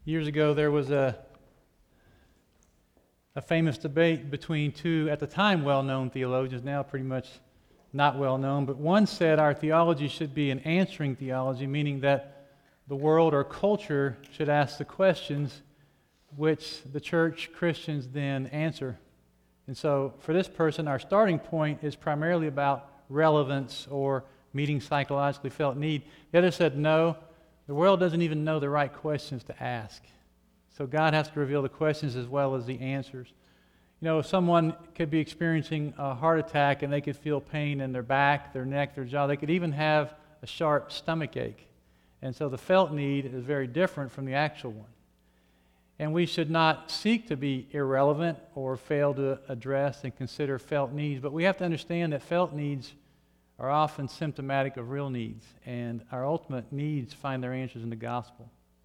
Years ago, there was a famous debate between two, at the time, well-known theologians, now pretty much not well-known, but one said our theology should be an answering theology, meaning that the world or culture should ask the questions which the church Christians then answer. And so for this person, our starting point is primarily about relevance or meeting psychologically felt need. The other said, no, the world doesn't even know the right questions to ask. So God has to reveal the questions as well as the answers. You know, someone could be experiencing a heart attack and they could feel pain in their back, their neck, their jaw. They could even have a sharp stomach ache. And so the felt need is very different from the actual one. And we should not seek to be irrelevant or fail to address and consider felt needs, but we have to understand that felt needs are often symptomatic of real needs, and our ultimate needs find their answers in the gospel.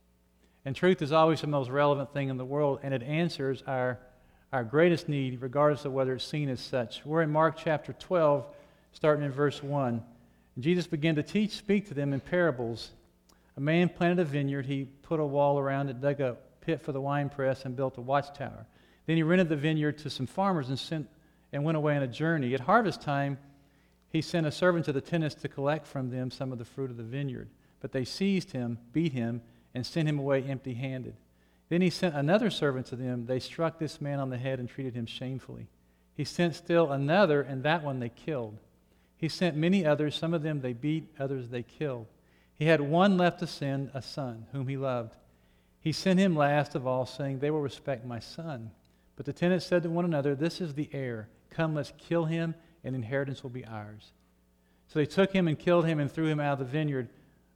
And truth is always the most relevant thing in the world, and it answers our greatest need, regardless of whether it's seen as such. We're in Mark chapter 12, starting in verse 1. And Jesus began to speak to them in parables. A man planted a vineyard. He put a wall around it, dug a pit for the winepress, and built a watchtower. Then he rented the vineyard to some farmers and went away on a journey. At harvest time, he sent a servant to the tenants to collect from them some of the fruit of the vineyard. But they seized him, beat him, and sent him away empty-handed. Then he sent another servant to them. They struck this man on the head and treated him shamefully. He sent still another, and that one they killed. He sent many others. Some of them they beat, others they killed. He had one left to send, a son, whom he loved. He sent him last of all, saying, "They will respect my son." But the tenants said to one another, "This is the heir. Come, let's kill him, and inheritance will be ours." So they took him and killed him and threw him out of the vineyard.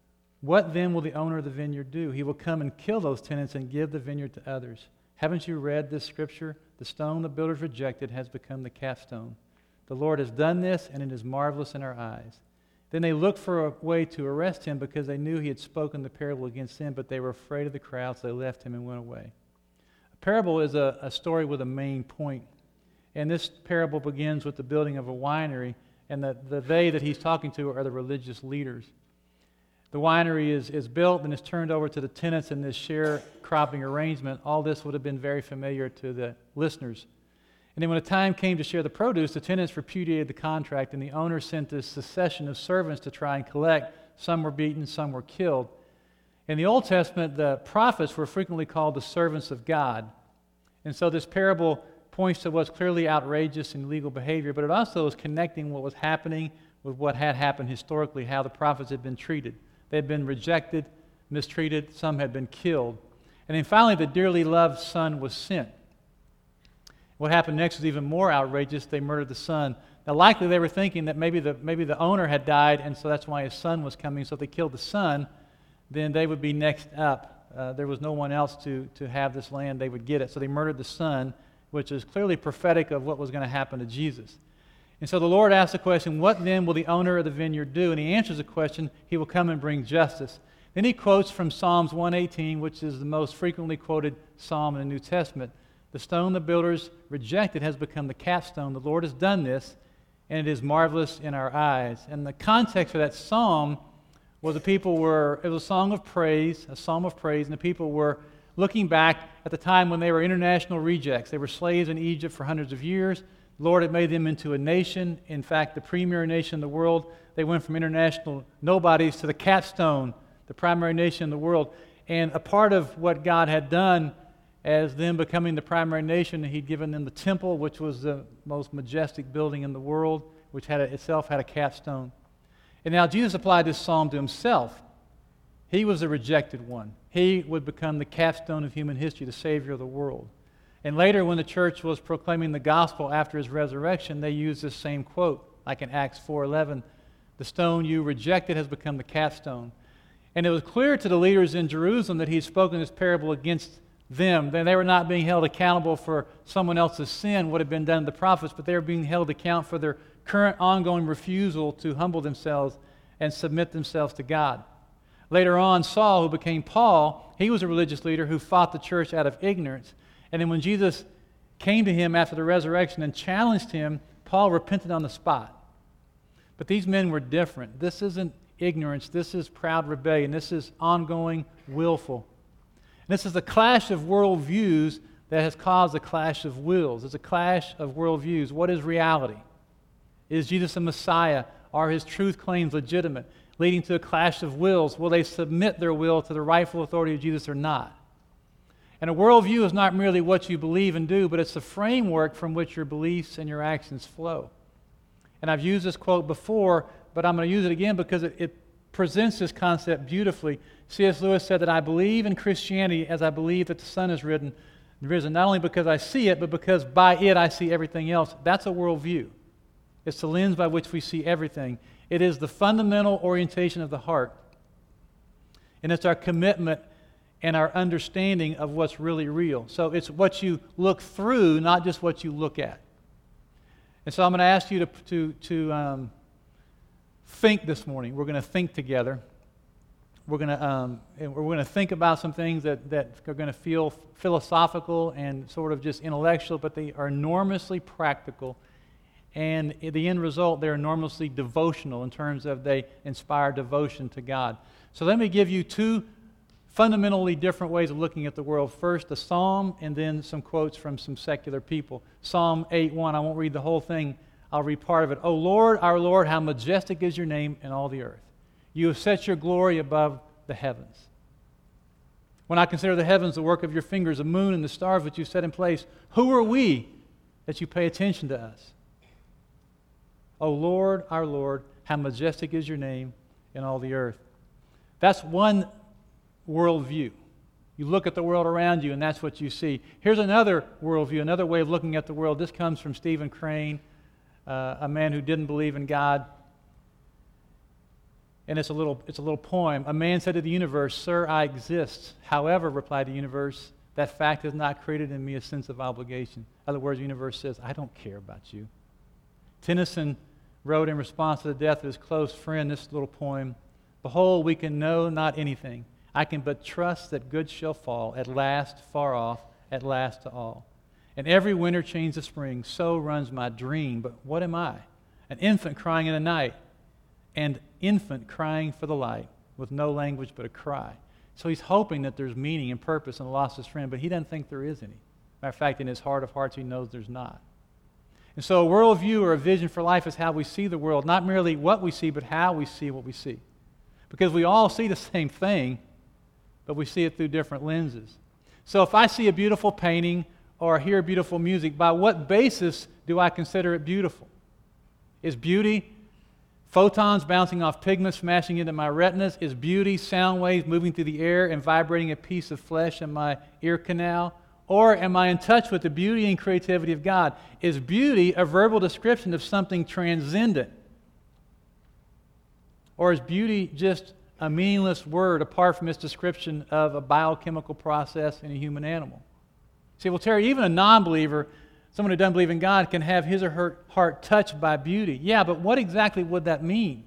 What then will the owner of the vineyard do? He will come and kill those tenants and give the vineyard to others. Haven't you read this scripture? The stone the builders rejected has become the capstone. The Lord has done this, and it is marvelous in our eyes. Then they looked for a way to arrest him because they knew he had spoken the parable against them, but they were afraid of the crowd, so they left him and went away. A parable is a story with a main point. And this parable begins with the building of a winery, and they that he's talking to are the religious leaders. The winery is built and is turned over to the tenants in this sharecropping arrangement. All this would have been very familiar to the listeners. And then when the time came to share the produce, the tenants repudiated the contract, and the owner sent this succession of servants to try and collect. Some were beaten, some were killed. In the Old Testament, the prophets were frequently called the servants of God. And so this parable points to what's clearly outrageous and illegal behavior, but it also is connecting what was happening with what had happened historically, how the prophets had been treated. They had been rejected, mistreated, some had been killed. And then finally, the dearly loved son was sent. What happened next was even more outrageous. They murdered the son. Now, likely they were thinking that maybe the owner had died, and so that's why his son was coming. So if they killed the son, then they would be next up. There was no one else to have this land. They would get it. So they murdered the son, which is clearly prophetic of what was going to happen to Jesus. And so the Lord asks the question, what then will the owner of the vineyard do? And he answers the question, he will come and bring justice. Then he quotes from Psalms 118, which is the most frequently quoted psalm in the New Testament. The stone the builders rejected has become the capstone. The Lord has done this, and it is marvelous in our eyes. And the context for that psalm was it was a song of praise, a psalm of praise, and the people were looking back at the time when they were international rejects. They were slaves in Egypt for hundreds of years. The Lord had made them into a nation, in fact, the premier nation in the world. They went from international nobodies to the capstone, the primary nation in the world. And a part of what God had done as them becoming the primary nation, he'd given them the temple, which was the most majestic building in the world, which itself had a capstone. And now Jesus applied this psalm to himself. He was the rejected one. He would become the capstone of human history, the Savior of the world. And later, when the church was proclaiming the gospel after his resurrection, they used this same quote, like in Acts 4:11, "The stone you rejected has become the capstone." And it was clear to the leaders in Jerusalem that he had spoken this parable against them. They were not being held accountable for someone else's sin, what had been done to the prophets, but they were being held account for their current ongoing refusal to humble themselves and submit themselves to God. Later on, Saul, who became Paul, he was a religious leader who fought the church out of ignorance. And then when Jesus came to him after the resurrection and challenged him, Paul repented on the spot. But these men were different. This isn't ignorance. This is proud rebellion. This is ongoing, willful. This is a clash of worldviews that has caused a clash of wills. It's a clash of worldviews. What is reality? Is Jesus a Messiah? Are his truth claims legitimate? Leading to a clash of wills. Will they submit their will to the rightful authority of Jesus or not? And a worldview is not merely what you believe and do, but it's the framework from which your beliefs and your actions flow. And I've used this quote before, but I'm going to use it again because it presents this concept beautifully. C.S. Lewis said that I believe in Christianity as I believe that the sun is risen, not only because I see it, but because by it I see everything else. That's a worldview. It's the lens by which we see everything. It is the fundamental orientation of the heart. And it's our commitment and our understanding of what's really real. So it's what you look through, not just what you look at. And so I'm going to ask you to think this morning. We're going to think together. We're going to think about some things that are going to feel philosophical and sort of just intellectual, but they are enormously practical. And the end result, they're enormously devotional in terms of they inspire devotion to God. So let me give you two fundamentally different ways of looking at the world. First, a psalm, and then some quotes from some secular people. Psalm 8:1. I won't read the whole thing. I'll read part of it. O Lord, our Lord, how majestic is your name in all the earth. You have set your glory above the heavens. When I consider the heavens, the work of your fingers, the moon and the stars which you set in place, who are we that you pay attention to us? O Lord, our Lord, how majestic is your name in all the earth. That's one worldview. You look at the world around you and that's what you see. Here's another worldview, another way of looking at the world. This comes from Stephen Crane, a man who didn't believe in God. And it's a little poem. A man said to the universe, "Sir, I exist. However," replied the universe, "that fact has not created in me a sense of obligation." In other words, the universe says, "I don't care about you." Tennyson wrote in response to the death of his close friend this little poem, "Behold, we can know not anything. I can but trust that good shall fall, at last far off, at last to all. And every winter changes the spring, so runs my dream. But what am I? An infant crying in the night, and infant crying for the light, with no language but a cry." So he's hoping that there's meaning and purpose in the loss of his friend, but he doesn't think there is any. Matter of fact, in his heart of hearts, he knows there's not. And so a worldview or a vision for life is how we see the world, not merely what we see, but how we see what we see. Because we all see the same thing, but we see it through different lenses. So if I see a beautiful painting or hear beautiful music, by what basis do I consider it beautiful? Is beauty photons bouncing off pigments smashing into my retinas? Is beauty sound waves moving through the air and vibrating a piece of flesh in my ear canal? Or am I in touch with the beauty and creativity of God? Is beauty a verbal description of something transcendent? Or is beauty just a meaningless word apart from its description of a biochemical process in a human animal? See, well, Terry, even a non-believer, someone who doesn't believe in God, can have his or her heart touched by beauty. Yeah, but what exactly would that mean?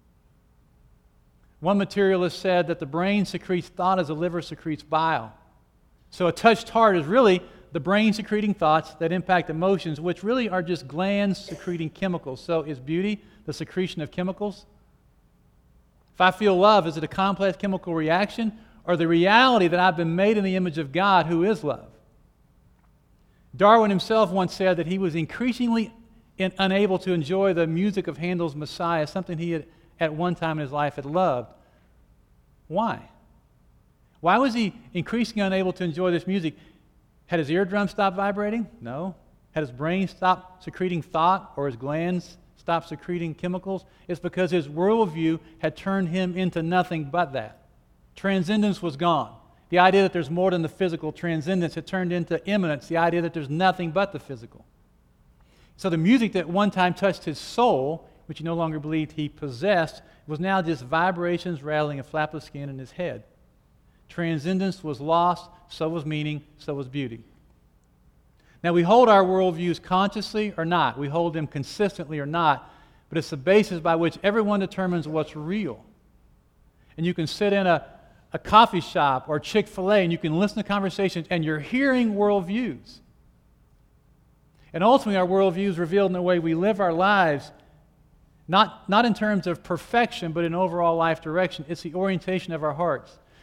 One materialist said that the brain secretes thought as the liver secretes bile. So a touched heart is really the brain secreting thoughts that impact emotions, which really are just glands secreting chemicals. So is beauty the secretion of chemicals? If I feel love, is it a complex chemical reaction or the reality that I've been made in the image of God, who is love? Darwin himself once said that he was increasingly unable to enjoy the music of Handel's Messiah, something he had at one time in his life had loved. Why? Why was he increasingly unable to enjoy this music? Had his eardrum stopped vibrating? No. Had his brain stopped secreting thought or his glands stopped secreting chemicals? It's because his worldview had turned him into nothing but that. Transcendence was gone. The idea that there's more than the physical transcendence had turned into immanence, the idea that there's nothing but the physical. So the music that one time touched his soul, which he no longer believed he possessed, was now just vibrations rattling a flap of skin in his head. Transcendence was lost, so was meaning, so was beauty. Now, we hold our worldviews consciously or not. We hold them consistently or not. But it's the basis by which everyone determines what's real. And you can sit in a coffee shop or Chick-fil-A and you can listen to conversations and you're hearing worldviews. And ultimately, our worldview is revealed in the way we live our lives, not in terms of perfection, but in overall life direction. It's the orientation of our hearts.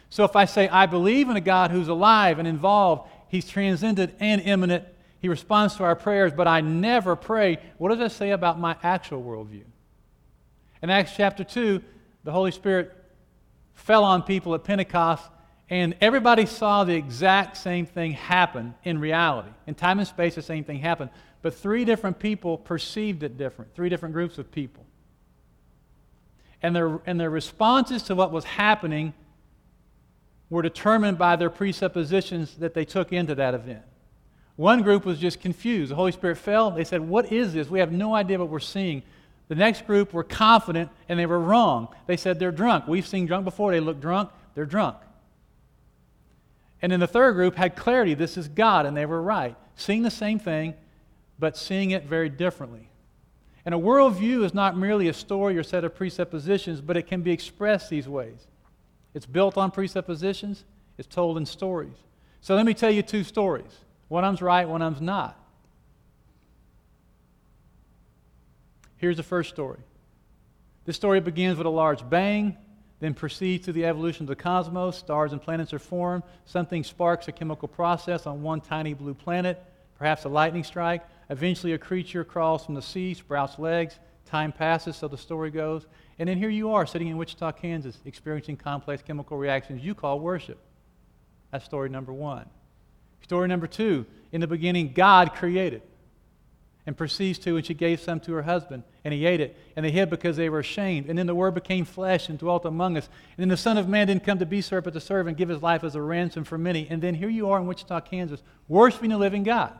So if I say, I believe in a God who's alive and involved, He's transcendent and immanent, He responds to our prayers, but I never pray, what does that say about my actual worldview? In Acts chapter 2, the Holy Spirit fell on people at Pentecost, and everybody saw the exact same thing happen in reality. In time and space, the same thing happened. But 3 different people perceived it different, 3 different groups of people. And their responses to what was happening were determined by their presuppositions that they took into that event. One group was just confused. The Holy Spirit fell. They said, what is this? We have no idea what we're seeing. The next group were confident, and they were wrong. They said they're drunk. We've seen drunk before. They look drunk. They're drunk. And then the third group had clarity. This is God, and they were right. Seeing the same thing, but seeing it very differently. And a worldview is not merely a story or set of presuppositions, but it can be expressed these ways. It's built on presuppositions. It's told in stories. So let me tell you 2 stories. One of them's right, one of them's not. Here's the first story. This story begins with a large bang, then proceeds to the evolution of the cosmos. Stars and planets are formed. Something sparks a chemical process on one tiny blue planet, perhaps a lightning strike. Eventually a creature crawls from the sea, sprouts legs. Time passes, so the story goes. And then here you are, sitting in Wichita, Kansas, experiencing complex chemical reactions you call worship. That's story number 1. Story number 2, in the beginning, God created. And proceeds to, and she gave some to her husband, and he ate it, and they hid because they were ashamed. And then the Word became flesh and dwelt among us. And then the Son of Man didn't come to be served, but to serve and give His life as a ransom for many. And then here you are in Wichita, Kansas, worshiping the living God.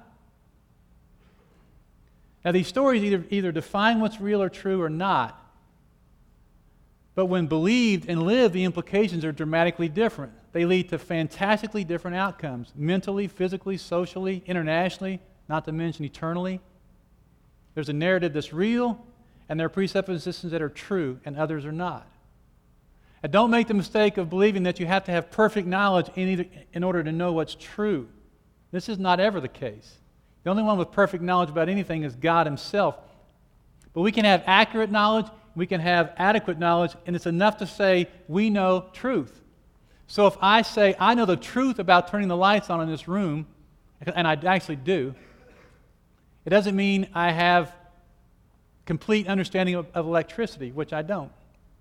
Now these stories either define what's real or true or not. But when believed and lived, the implications are dramatically different. They lead to fantastically different outcomes, mentally, physically, socially, internationally, not to mention eternally. There's a narrative that's real, and there are presuppositions that are true, and others are not. And don't make the mistake of believing that you have to have perfect knowledge in order to know what's true. This is not ever the case. The only one with perfect knowledge about anything is God Himself. But we can have accurate knowledge, we can have adequate knowledge, and it's enough to say we know truth. So if I say I know the truth about turning the lights on in this room, and I actually do, it doesn't mean I have complete understanding of electricity, which I don't.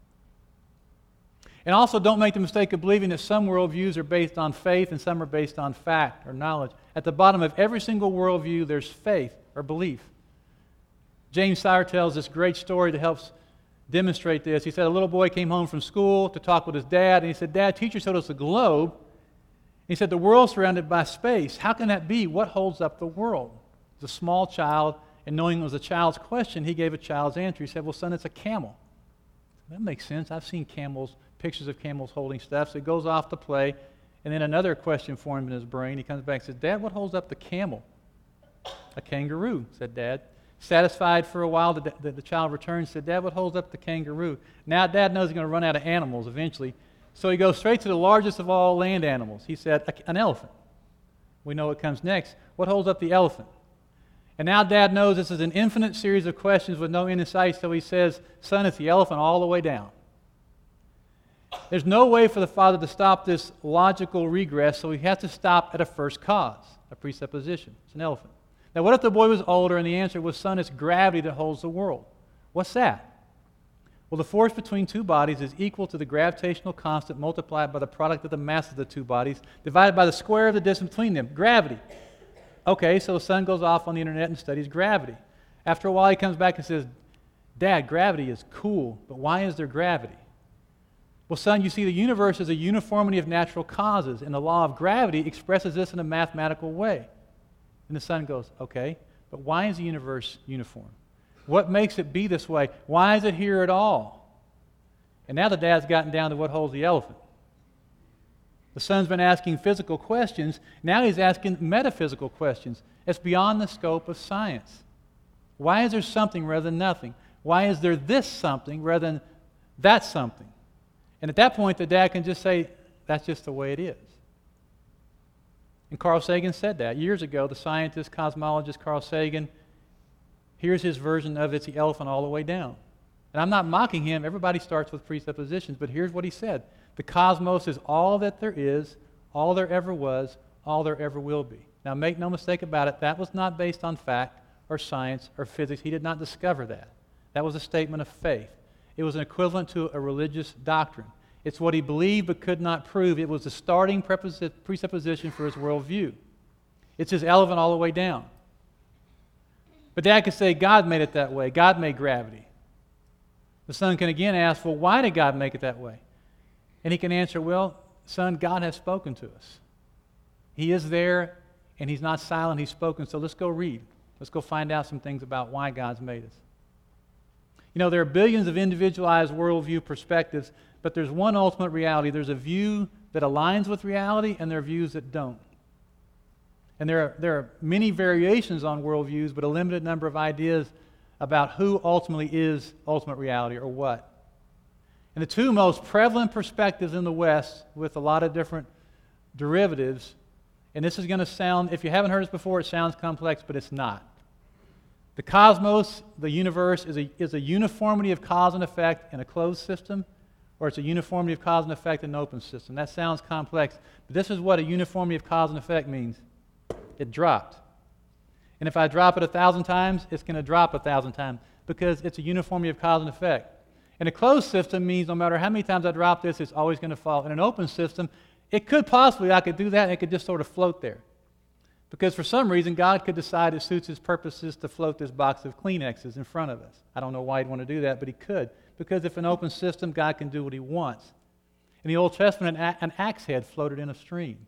And also don't make the mistake of believing that some worldviews are based on faith and some are based on fact or knowledge. At the bottom of every single worldview, there's faith or belief. James Sire tells this great story that helps demonstrate this. He said a little boy came home from school to talk with his dad, and he said, Dad, teacher showed us a globe. He said, the world's surrounded by space. How can that be? What holds up the world? He was a small child, and knowing it was a child's question, he gave a child's answer. He said, well, son, it's a camel. That makes sense. I've seen camels, pictures of camels holding stuff. So he goes off to play, and then another question formed in his brain. He comes back and says, Dad, what holds up the camel? A kangaroo, said Dad. Satisfied for a while, the child returns and said, Dad, what holds up the kangaroo? Now Dad knows he's going to run out of animals eventually. So he goes straight to the largest of all land animals. He said, an elephant. We know what comes next. What holds up the elephant? And now Dad knows this is an infinite series of questions with no end in sight, so he says, son, it's the elephant all the way down. There's no way for the father to stop this logical regress, so he has to stop at a first cause, a presupposition. It's an elephant. Now, what if the boy was older and the answer was, son, it's gravity that holds the world? What's that? Well, the force between two bodies is equal to the gravitational constant multiplied by the product of the mass of the two bodies divided by the square of the distance between them. Gravity. Okay, so the son goes off on the internet and studies gravity. After a while, he comes back and says, Dad, gravity is cool, but why is there gravity? Well, son, you see, the universe is a uniformity of natural causes, and the law of gravity expresses this in a mathematical way. And the son goes, okay, but why is the universe uniform? What makes it be this way? Why is it here at all? And now the dad's gotten down to what holds the elephant. The son's been asking physical questions. Now he's asking metaphysical questions. It's beyond the scope of science. Why is there something rather than nothing? Why is there this something rather than that something? And at that point, the dad can just say, that's just the way it is. And Carl Sagan said that years ago. The scientist, cosmologist Carl Sagan, here's his version of it's the elephant all the way down. And I'm not mocking him. Everybody starts with presuppositions. But here's what he said. The cosmos is all that there is, all there ever was, all there ever will be. Now make no mistake about it, that was not based on fact or science or physics. He did not discover that. That was a statement of faith. It was an equivalent to a religious doctrine. It's what he believed but could not prove. It was the starting presupposition for his worldview. It's his elephant all the way down. But Dad could say, God made it that way. God made gravity. The son can again ask, well, why did God make it that way? And he can answer, well, son, God has spoken to us. He is there, and he's not silent. He's spoken. So let's go read. Let's go find out some things about why God's made us. You know, there are billions of individualized worldview perspectives, but there's one ultimate reality. There's a view that aligns with reality, and there are views that don't. And there are many variations on worldviews, but a limited number of ideas about who ultimately is ultimate reality or what. And the two most prevalent perspectives in the West, with a lot of different derivatives, and this is going to sound, if you haven't heard this before, it sounds complex, but it's not. The cosmos, the universe, is a uniformity of cause and effect in a closed system, or it's a uniformity of cause and effect in an open system. That sounds complex, but this is what a uniformity of cause and effect means. It dropped. And if I drop it 1,000 times, it's going to drop 1,000 times because it's a uniformity of cause and effect. And a closed system means no matter how many times I drop this, it's always going to fall. In an open system, it could possibly, I could do that and it could just sort of float there. Because for some reason, God could decide it suits his purposes to float this box of Kleenexes in front of us. I don't know why he'd want to do that, but he could. Because if an open system, God can do what he wants. In the Old Testament, an axe head floated in a stream.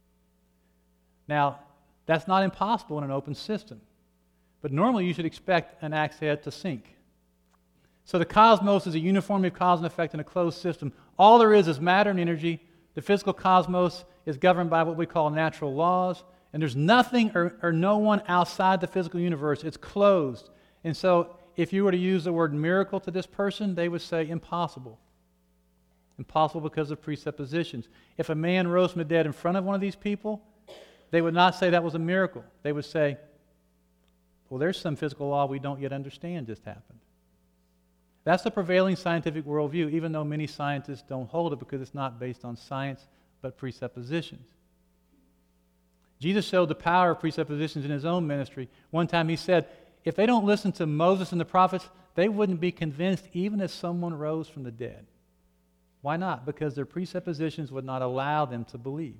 Now, that's not impossible in an open system. But normally you should expect an axe head to sink. So the cosmos is a uniformity of cause and effect in a closed system. All there is matter and energy. The physical cosmos is governed by what we call natural laws. And there's nothing or no one outside the physical universe. It's closed. And so if you were to use the word miracle to this person, they would say impossible. Impossible because of presuppositions. If a man rose from the dead in front of one of these people, they would not say that was a miracle. They would say, well, there's some physical law we don't yet understand just happened. That's the prevailing scientific worldview, even though many scientists don't hold it because it's not based on science but presuppositions. Jesus showed the power of presuppositions in his own ministry. One time he said, if they don't listen to Moses and the prophets, they wouldn't be convinced even if someone rose from the dead. Why not? Because their presuppositions would not allow them to believe.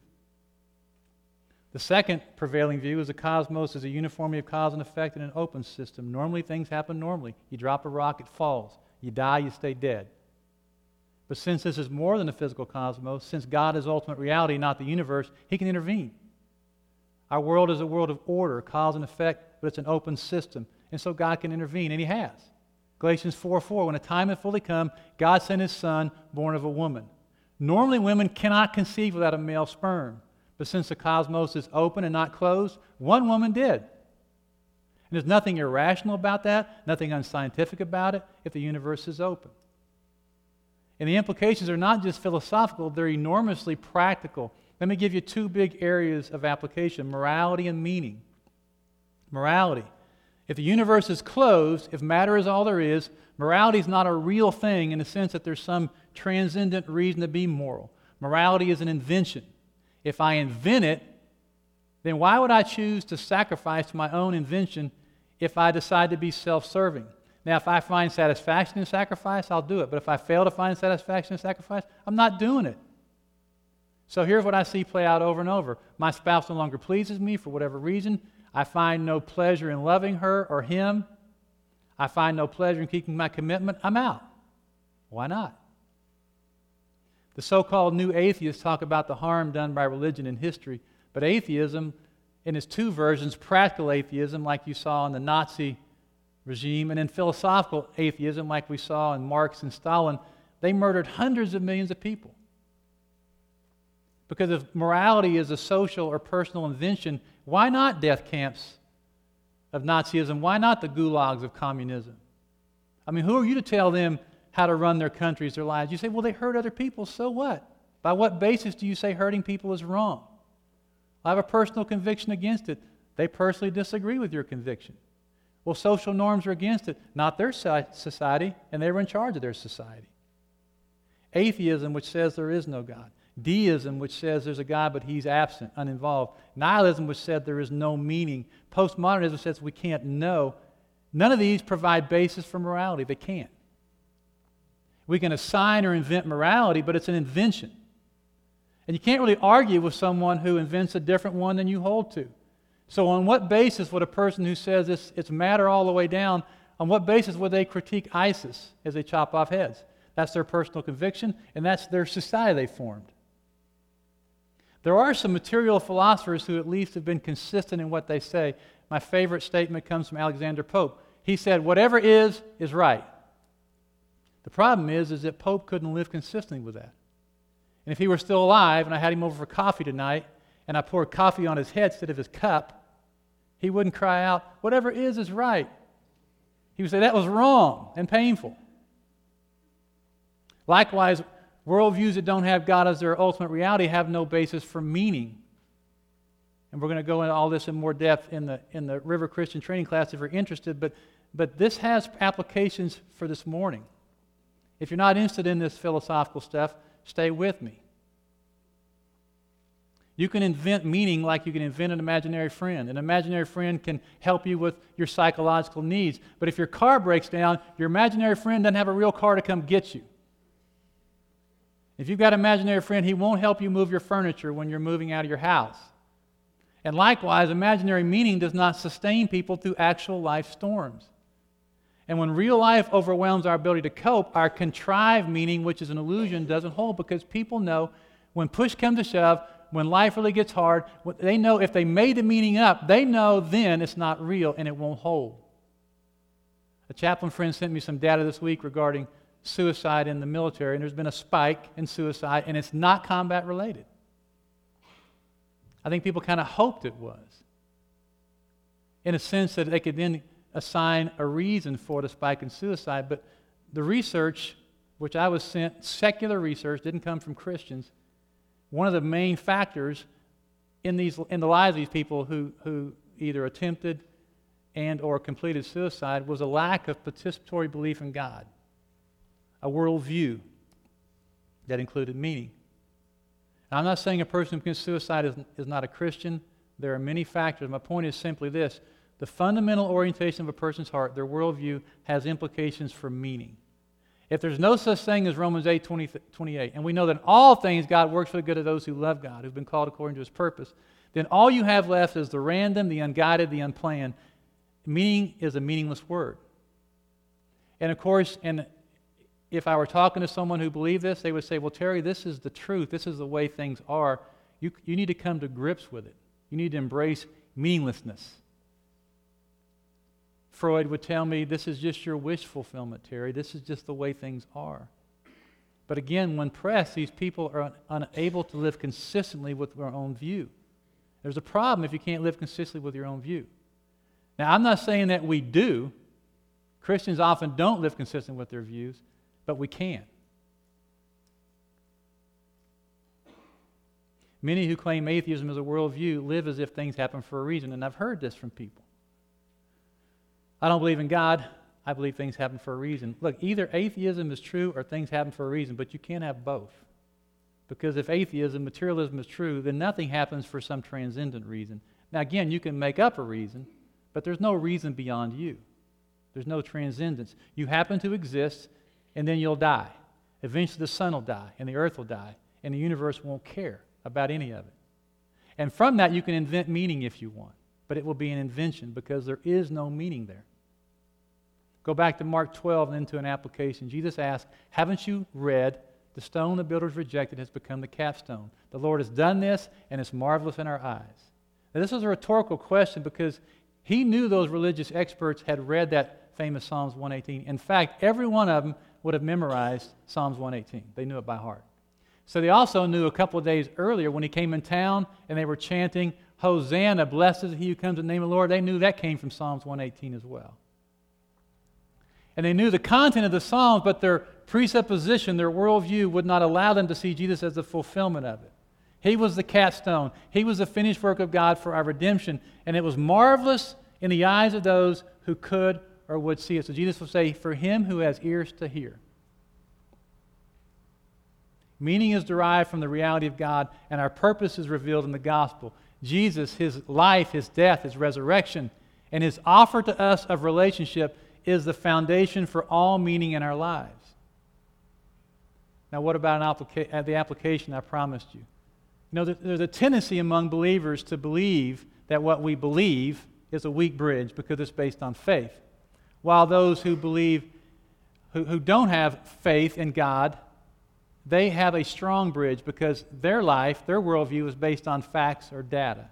The second prevailing view is the cosmos is a uniformity of cause and effect in an open system. Normally things happen normally. You drop a rock, it falls. You die, you stay dead. But since this is more than a physical cosmos, since God is ultimate reality, not the universe, he can intervene. Our world is a world of order, cause and effect, but it's an open system. And so God can intervene, and he has. Galatians 4:4, when the time had fully come, God sent his son, born of a woman. Normally women cannot conceive without a male sperm. But since the cosmos is open and not closed, one woman did. And there's nothing irrational about that, nothing unscientific about it, if the universe is open. And the implications are not just philosophical, they're enormously practical. Let me give you two big areas of application, morality and meaning. Morality. If the universe is closed, if matter is all there is, morality is not a real thing in the sense that there's some transcendent reason to be moral. Morality is an invention. If I invent it, then why would I choose to sacrifice my own invention if I decide to be self-serving? Now, if I find satisfaction in sacrifice, I'll do it. But if I fail to find satisfaction in sacrifice, I'm not doing it. So here's what I see play out over and over. My spouse no longer pleases me for whatever reason. I find no pleasure in loving her or him. I find no pleasure in keeping my commitment. I'm out. Why not? The so-called new atheists talk about the harm done by religion in history, but atheism, in its two versions, practical atheism, like you saw in the Nazi regime, and then philosophical atheism, like we saw in Marx and Stalin, they murdered hundreds of millions of people. Because if morality is a social or personal invention, why not death camps of Nazism? Why not the gulags of communism? I mean, who are you to tell them how to run their countries, their lives? You say, well, they hurt other people, so what? By what basis do you say hurting people is wrong? I have a personal conviction against it. They personally disagree with your conviction. Well, social norms are against it, not their society, and they were in charge of their society. Atheism, which says there is no God. Deism, which says there's a God but he's absent, uninvolved. Nihilism, which said there is no meaning. Postmodernism says we can't know. None of these provide basis for morality. They can't. We can assign or invent morality, but it's an invention. And you can't really argue with someone who invents a different one than you hold to. So on what basis would a person who says it's matter all the way down, on what basis would they critique ISIS as they chop off heads? That's their personal conviction, and that's their society they formed. There are some material philosophers who at least have been consistent in what they say. My favorite statement comes from Alexander Pope. He said, whatever is right. The problem is that Pope couldn't live consistently with that. And if he were still alive and I had him over for coffee tonight and I poured coffee on his head instead of his cup, he wouldn't cry out, whatever is right. He would say, that was wrong and painful. Likewise, worldviews that don't have God as their ultimate reality have no basis for meaning. And we're going to go into all this in more depth in the River Christian training class if you're interested, but this has applications for this morning. If you're not interested in this philosophical stuff, stay with me. You can invent meaning like you can invent an imaginary friend. An imaginary friend can help you with your psychological needs. But if your car breaks down, your imaginary friend doesn't have a real car to come get you. If you've got an imaginary friend, he won't help you move your furniture when you're moving out of your house. And likewise, imaginary meaning does not sustain people through actual life storms. And when real life overwhelms our ability to cope, our contrived meaning, which is an illusion, doesn't hold, because people know when push comes to shove, when life really gets hard, they know if they made the meaning up, they know then it's not real and it won't hold. A chaplain friend sent me some data this week regarding suicide in the military, and there's been a spike in suicide, and it's not combat related. I think people kind of hoped it was, in a sense that they could then assign a reason for the spike in suicide, but the research, which I was sent, secular research, didn't come from Christians. One of the main factors in the lives of these people who either attempted and or completed suicide was a lack of participatory belief in God, a worldview that included meaning. Now, I'm not saying a person who commits suicide is not a Christian. There are many factors. My point is simply this. The fundamental orientation of a person's heart, their worldview, has implications for meaning. If there's no such thing as Romans 8:28, and we know that in all things God works for the good of those who love God, who've been called according to His purpose, then all you have left is the random, the unguided, the unplanned. Meaning is a meaningless word. And of course, if I were talking to someone who believed this, they would say, well, Terry, this is the truth. This is the way things are. You need to come to grips with it. You need to embrace meaninglessness. Freud would tell me, this is just your wish fulfillment, Terry. This is just the way things are. But again, when pressed, these people are unable to live consistently with their own view. There's a problem if you can't live consistently with your own view. Now, I'm not saying that we do. Christians often don't live consistent with their views, but we can. Many who claim atheism as a worldview live as if things happen for a reason, and I've heard this from people. I don't believe in God. I believe things happen for a reason. Look, either atheism is true or things happen for a reason, but you can't have both. Because if atheism, materialism is true, then nothing happens for some transcendent reason. Now again, you can make up a reason, but there's no reason beyond you. There's no transcendence. You happen to exist, and then you'll die. Eventually the sun will die, and the earth will die, and the universe won't care about any of it. And from that you can invent meaning if you want, but it will be an invention because there is no meaning there. Go back to Mark 12 and into an application. Jesus asked, haven't you read, the stone the builders rejected has become the capstone. The Lord has done this, and it's marvelous in our eyes. Now, this was a rhetorical question because he knew those religious experts had read that famous Psalms 118. In fact, every one of them would have memorized Psalms 118. They knew it by heart. So they also knew a couple of days earlier when he came in town and they were chanting, Hosanna, blessed is he who comes in the name of the Lord. They knew that came from Psalms 118 as well. And they knew the content of the Psalms, but their presupposition, their worldview would not allow them to see Jesus as the fulfillment of it. He was the capstone. He was the finished work of God for our redemption. And it was marvelous in the eyes of those who could or would see it. So Jesus will say, for him who has ears to hear. Meaning is derived from the reality of God, and our purpose is revealed in the gospel. Jesus, his life, his death, his resurrection, and his offer to us of relationship is the foundation for all meaning in our lives. Now, what about the application I promised you? You know, there's a tendency among believers to believe that what we believe is a weak bridge because it's based on faith, while those who believe, who don't have faith in God, they have a strong bridge because their life, their worldview is based on facts or data.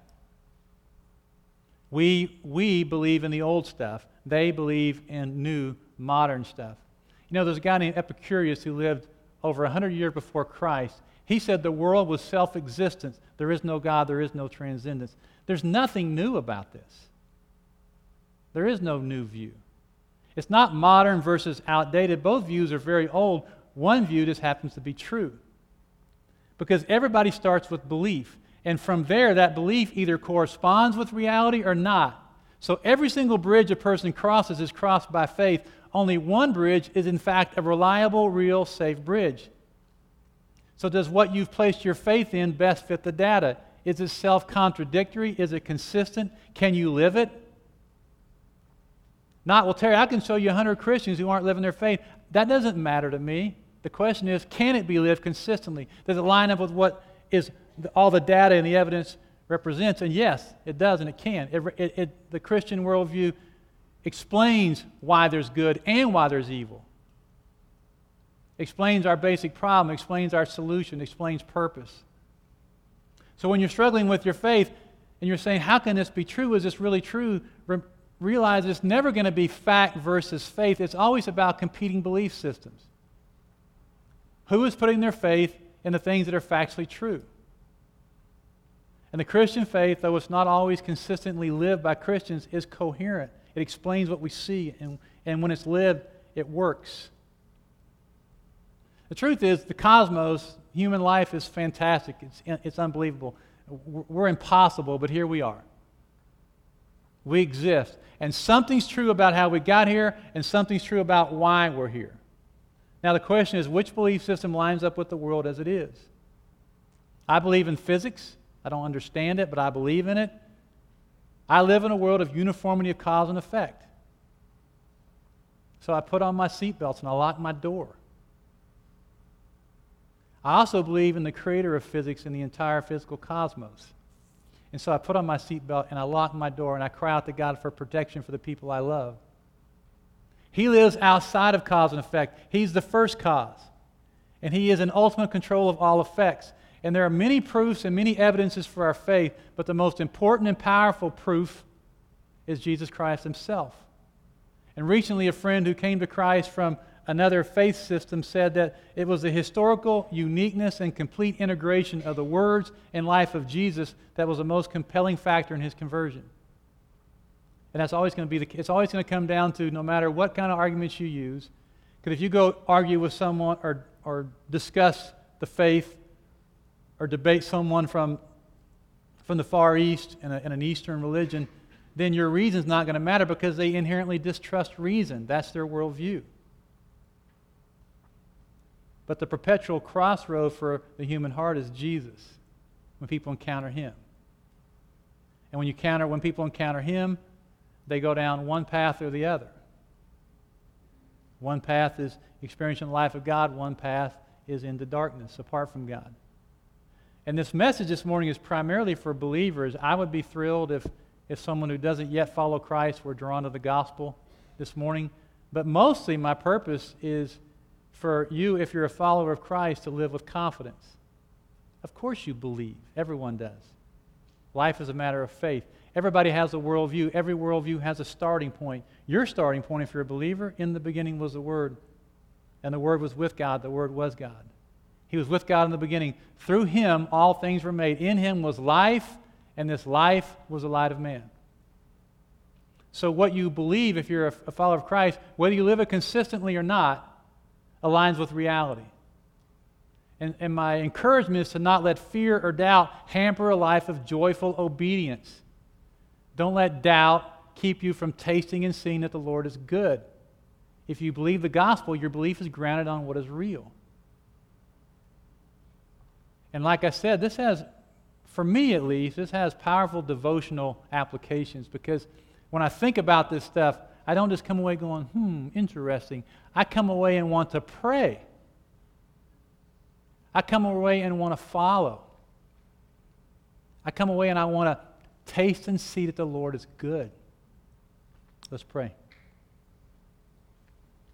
We believe in the old stuff. They believe in new, modern stuff. You know, there's a guy named Epicurus who lived over 100 years before Christ. He said the world was self-existent. There is no God. There is no transcendence. There's nothing new about this. There is no new view. It's not modern versus outdated. Both views are very old. One view just happens to be true. Because everybody starts with belief. And from there, that belief either corresponds with reality or not. So every single bridge a person crosses is crossed by faith. Only one bridge is in fact a reliable, real, safe bridge. So does what you've placed your faith in best fit the data? Is it self-contradictory? Is it consistent? Can you live it? Not, well, Terry, I can show you 100 Christians who aren't living their faith. That doesn't matter to me. The question is, can it be lived consistently? Does it line up with what is all the data and the evidence represents? And yes, it does and it can. The Christian worldview explains why there's good and why there's evil. Explains our basic problem, explains our solution, explains purpose. So when you're struggling with your faith and you're saying, how can this be true? Is this really true? Realize it's never going to be fact versus faith. It's always about competing belief systems. Who is putting their faith in the things that are factually true? And the Christian faith, though it's not always consistently lived by Christians, is coherent. It explains what we see, and when it's lived, it works. The truth is, the cosmos, human life is fantastic. It's unbelievable. We're impossible, but here we are. We exist. And something's true about how we got here, and something's true about why we're here. Now the question is, which belief system lines up with the world as it is? I believe in physics. I don't understand it, but I believe in it. I live in a world of uniformity of cause and effect. So I put on my seatbelts and I lock my door. I also believe in the creator of physics and the entire physical cosmos. And so I put on my seatbelt and I lock my door and I cry out to God for protection for the people I love. He lives outside of cause and effect. He's the first cause. And He is in ultimate control of all effects. And there are many proofs and many evidences for our faith, but the most important and powerful proof is Jesus Christ Himself. And recently a friend who came to Christ from another faith system said that it was the historical uniqueness and complete integration of the words and life of Jesus that was the most compelling factor in his conversion. And that's always going to be it's always going to come down to, no matter what kind of arguments you use, because if you go argue with someone or discuss the faith or debate someone from the Far East in an Eastern religion, then your reason's not going to matter because they inherently distrust reason. That's their worldview. But the perpetual crossroad for the human heart is Jesus, when people encounter Him. And when people encounter Him, they go down one path or the other. One path is experiencing the life of God, one path is into darkness, apart from God. And this message this morning is primarily for believers. I would be thrilled if someone who doesn't yet follow Christ were drawn to the gospel this morning. But mostly my purpose is for you, if you're a follower of Christ, to live with confidence. Of course you believe. Everyone does. Life is a matter of faith. Everybody has a worldview. Every worldview has a starting point. Your starting point, if you're a believer, in the beginning was the Word. And the Word was with God. The Word was God. He was with God in the beginning. Through Him, all things were made. In Him was life, and this life was the light of man. So what you believe, if you're a follower of Christ, whether you live it consistently or not, aligns with reality. And my encouragement is to not let fear or doubt hamper a life of joyful obedience. Don't let doubt keep you from tasting and seeing that the Lord is good. If you believe the gospel, your belief is grounded on what is real. And like I said, this has, for me at least, this has powerful devotional applications, because when I think about this stuff, I don't just come away going, interesting. I come away and want to pray. I come away and want to follow. I come away and I want to taste and see that the Lord is good. Let's pray.